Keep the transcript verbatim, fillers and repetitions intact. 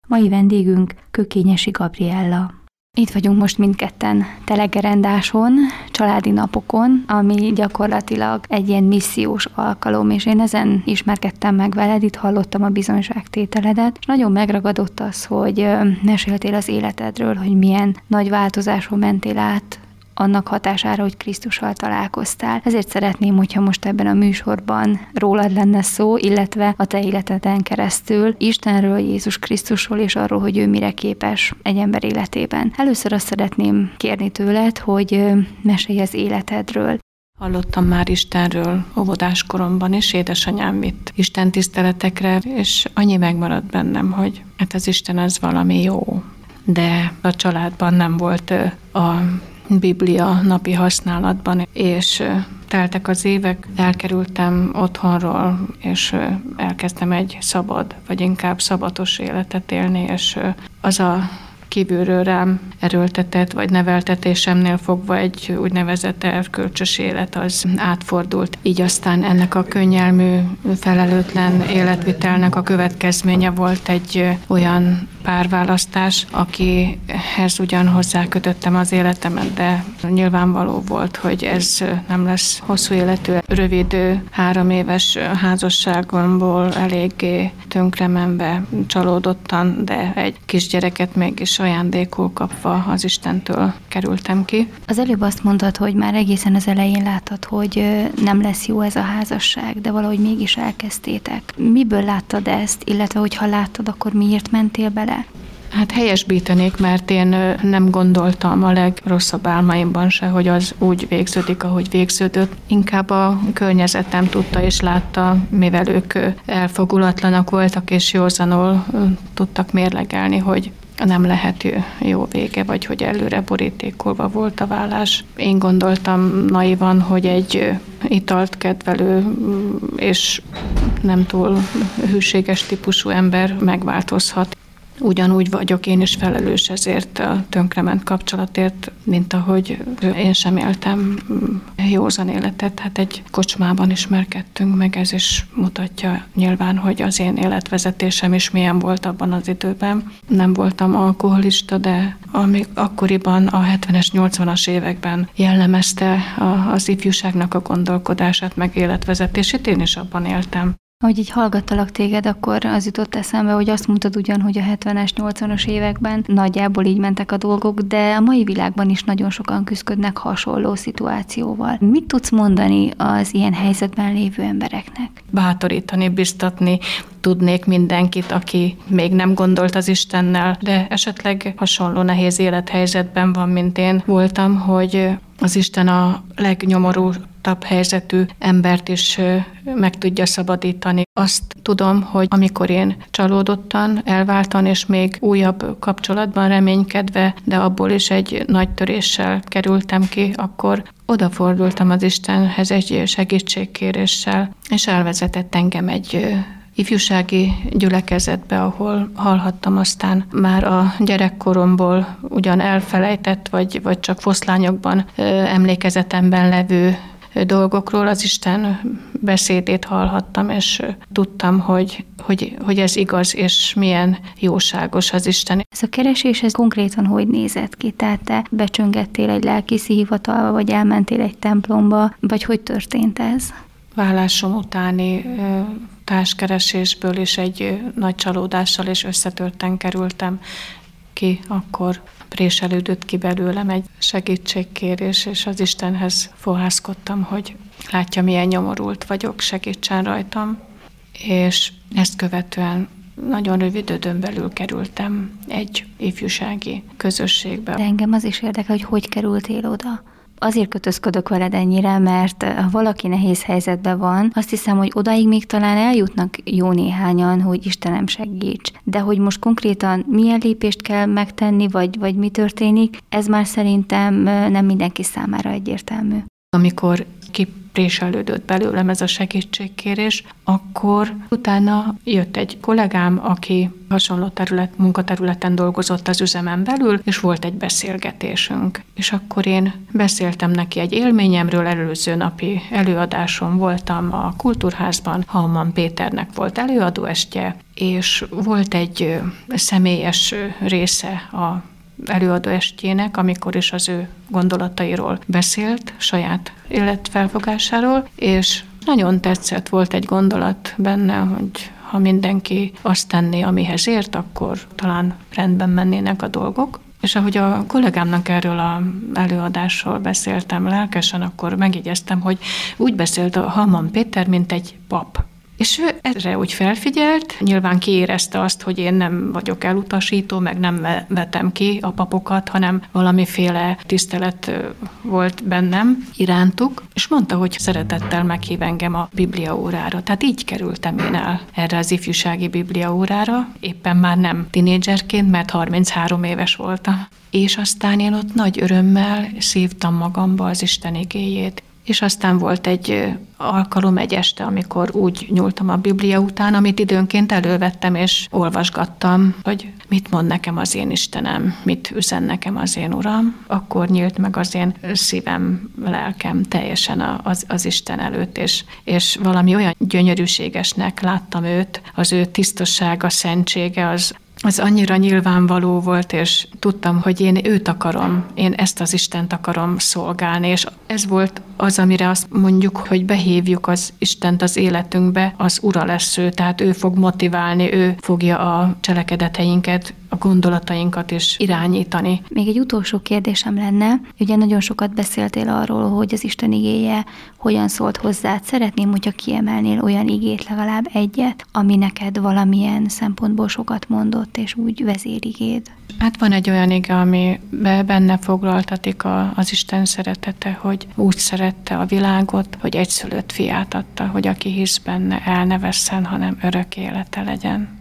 Mai vendégünk Kökényesi Gabriella. Itt vagyunk most mindketten telegerendáson, családi napokon, ami gyakorlatilag egy ilyen missziós alkalom, és én ezen ismerkedtem meg veled, itt hallottam a bizonyságtételedet, és nagyon megragadott az, hogy meséltél az életedről, hogy milyen nagy változáson mentél át, annak hatására, hogy Krisztussal találkoztál. Ezért szeretném, hogyha most ebben a műsorban rólad lenne szó, illetve a te életeden keresztül Istenről, Jézus Krisztusról és arról, hogy ő mire képes egy ember életében. Először azt szeretném kérni tőled, hogy mesélj az életedről. Hallottam már Istenről óvodás koromban is, édesanyám vitt Isten tiszteletekre, és annyi megmaradt bennem, hogy hát az Isten az valami jó. De a családban nem volt a Biblia napi használatban, és teltek az évek, elkerültem otthonról, és elkezdtem egy szabad, vagy inkább szabatos életet élni, és az a kívülről rám erőltetett, vagy neveltetésemnél fogva egy úgynevezett erkölcsös élet az átfordult. Így aztán ennek a könnyelmű, felelőtlen életvitelnek a következménye volt egy olyan párválasztás, akihez ugyan hozzákötöttem az életemet, de nyilvánvaló volt, hogy ez nem lesz hosszú életű. Rövid három éves házasságomból eléggé tönkremenve, csalódottan, de egy kisgyereket mégis ajándékul kapva az Istentől kerültem ki. Az előbb azt mondtad, hogy már egészen az elején láttad, hogy nem lesz jó ez a házasság, de valahogy mégis elkezdtétek. Miből láttad ezt, illetve hogyha láttad, akkor miért mentél bele? Hát helyesbítenék, mert én nem gondoltam a legrosszabb álmaimban se, hogy az úgy végződik, ahogy végződött. Inkább a környezetem tudta és látta, mivel ők elfogulatlanak voltak és józanul tudtak mérlegelni, hogy nem lehet jó vége, vagy hogy előre borítékolva volt a vállás. Én gondoltam naivan, hogy egy italt kedvelő és nem túl hűséges típusú ember megváltozhat. Ugyanúgy vagyok én is felelős ezért a tönkrement kapcsolatért, mint ahogy én sem éltem józan életet. Hát egy kocsmában ismerkedtünk meg, ez is mutatja nyilván, hogy az én életvezetésem is milyen volt abban az időben. Nem voltam alkoholista, de amíg akkoriban a hetvenes, nyolcvanas években jellemezte az ifjúságnak a gondolkodását, meg életvezetését, én is abban éltem. Ahogy így hallgattalak téged, akkor az jutott eszembe, hogy azt mondtad ugyan, hogy a hetvenes, nyolcvanas években nagyjából így mentek a dolgok, de a mai világban is nagyon sokan küzdködnek hasonló szituációval. Mit tudsz mondani az ilyen helyzetben lévő embereknek? Bátorítani, biztatni tudnék mindenkit, aki még nem gondolt az Istennel, de esetleg hasonló nehéz élethelyzetben van, mint én voltam, hogy az Isten a legnyomorultabb helyzetű embert is meg tudja szabadítani. Azt tudom, hogy amikor én csalódottan, elváltan és még újabb kapcsolatban reménykedve, de abból is egy nagy töréssel kerültem ki, akkor odafordultam az Istenhez egy segítségkéréssel, és elvezetett engem egy ifjúsági gyülekezetbe, ahol hallhattam aztán már a gyerekkoromból ugyan elfelejtett, vagy, vagy csak foszlányokban emlékezetemben levő dolgokról az Isten beszédét hallhattam, és tudtam, hogy, hogy, hogy ez igaz, és milyen jóságos az Isten. Ez a keresés, ez konkrétan hogy nézett ki? Tehát te becsöngettél egy lelkészi hivatalba, vagy elmentél egy templomba, vagy hogy történt ez? Vállásom utáni társkeresésből is egy nagy csalódással és összetörten kerültem ki, akkor préselődött ki belőlem egy segítségkérés, és az Istenhez fohászkodtam, hogy látja, milyen nyomorult vagyok, segítsen rajtam. És ezt követően nagyon rövid időn belül kerültem egy ifjúsági közösségbe. De engem az is érdekel, hogy hogy kerültél oda. Azért kötözködök veled ennyire, mert ha valaki nehéz helyzetben van, azt hiszem, hogy odáig még talán eljutnak jó néhányan, hogy Istenem segíts. De hogy most konkrétan milyen lépést kell megtenni, vagy, vagy mi történik, ez már szerintem nem mindenki számára egyértelmű. Amikor ki préselődött belőlem ez a segítségkérés, akkor utána jött egy kollégám, aki hasonló terület, munkaterületen dolgozott az üzemen belül, és volt egy beszélgetésünk. És akkor én beszéltem neki egy élményemről, előző napi előadáson voltam a Kultúrházban, Hallmann Péternek volt előadóestje, és volt egy személyes része a előadóestjének, amikor is az ő gondolatairól beszélt, saját életfelfogásáról, és nagyon tetszett, volt egy gondolat benne, hogy ha mindenki azt tenné, amihez ért, akkor talán rendben mennének a dolgok. És ahogy a kollégámnak erről az előadásról beszéltem lelkesen, akkor megjegyeztem, hogy úgy beszélt a Hallmann Péter, mint egy pap. És ő erre úgy felfigyelt, nyilván kiérezte azt, hogy én nem vagyok elutasító, meg nem vetem ki a papokat, hanem valamiféle tisztelet volt bennem irántuk, és mondta, hogy szeretettel meghív engem a bibliaórára. Tehát így kerültem én el erre az ifjúsági bibliaórára, éppen már nem tinédzserként, mert harminchárom éves voltam. És aztán én ott nagy örömmel szívtam magamba az Isten igéjét. És aztán volt egy alkalom, egy este, amikor úgy nyúltam a Biblia után, amit időnként elővettem, és olvasgattam, hogy mit mond nekem az én Istenem, mit üzen nekem az én Uram. Akkor nyílt meg az én szívem, lelkem teljesen az, az Isten előtt, és, és valami olyan gyönyörűségesnek láttam őt, az ő tisztasága, szentsége, az Az annyira nyilvánvaló volt, és tudtam, hogy én őt akarom, én ezt az Istent akarom szolgálni, és ez volt az, amire azt mondjuk, hogy behívjuk az Istent az életünkbe, az Ura lesz ő, tehát ő fog motiválni, ő fogja a cselekedeteinket, a gondolatainkat is irányítani. Még egy utolsó kérdésem lenne, ugye nagyon sokat beszéltél arról, hogy az Isten igéje hogyan szólt hozzád. Szeretném, hogyha kiemelnél olyan igét, legalább egyet, ami neked valamilyen szempontból sokat mondott, és úgy vezérigéd. Hát van egy olyan ige, ami benne foglaltatik a, az Isten szeretete, hogy úgy szerette a világot, hogy egyszülött fiát adta, hogy aki hisz benne, el ne vesszen, hanem örök élete legyen.